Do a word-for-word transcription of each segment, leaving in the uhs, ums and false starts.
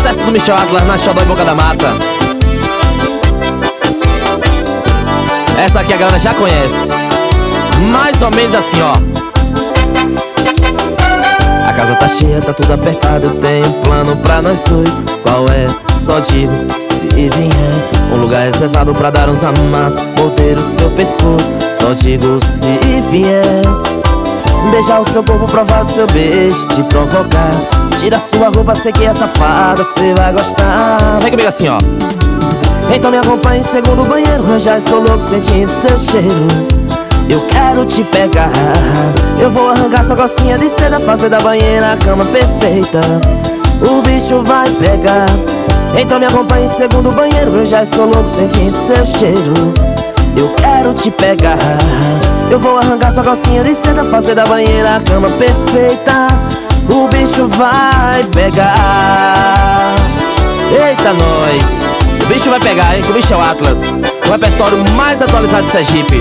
Sucesso do Michel Atlas na Xodó e Boca da Mata. Essa aqui a galera já conhece. Mais ou menos assim, ó. A casa tá cheia, tá tudo apertado. Eu tenho um plano pra nós dois. Qual é? Só digo se vier. Um lugar reservado pra dar uns amassos, morder o seu pescoço. Só digo se vier. Beijar o seu corpo, provar o seu beijo, te provocar. Tira sua roupa, sei que é safada, cê vai gostar. Vem comigo assim, ó. Então me acompanhe em segundo banheiro. Eu já estou louco sentindo seu cheiro. Eu quero te pegar. Eu vou arrancar sua calcinha de seda, fazer da banheira a cama perfeita. O bicho vai pegar. Então me acompanhe em segundo banheiro. Eu já estou louco sentindo seu cheiro. Eu quero te pegar. Eu vou arrancar sua calcinha de seda, fazer da banheira a cama perfeita. O bicho vai pegar. Eita nós, o bicho vai pegar, hein, com o Michel Atlas, o repertório mais atualizado de Sergipe.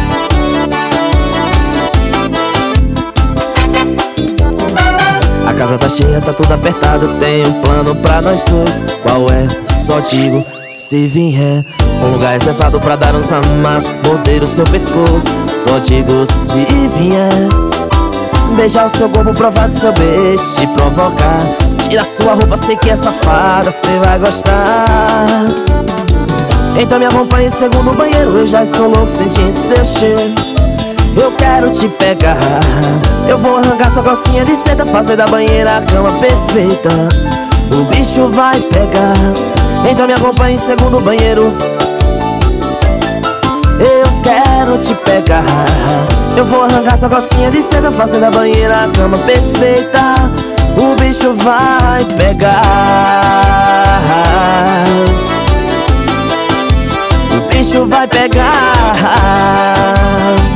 A casa tá cheia, tá tudo apertado. Tem um plano pra nós dois. Qual é? Só digo se vier. Um lugar reservado pra dar uns amassos, morder o seu pescoço. Só digo se vier. Beijar o seu corpo, provar do seu beijo, te provocar. Tira sua roupa, sei que é safada, cê vai gostar. Então me acompanhe em segundo banheiro. Eu já estou louco sentindo seu cheiro. Eu quero te pegar. Eu vou arrancar sua calcinha de seda, fazer da banheira a cama perfeita. O bicho vai pegar. Então me acompanhe em segundo banheiro. Eu quero te pegar. Eu vou arrancar sua calcinha de seda, fazer da banheira a cama perfeita. O bicho vai pegar. O bicho vai pegar.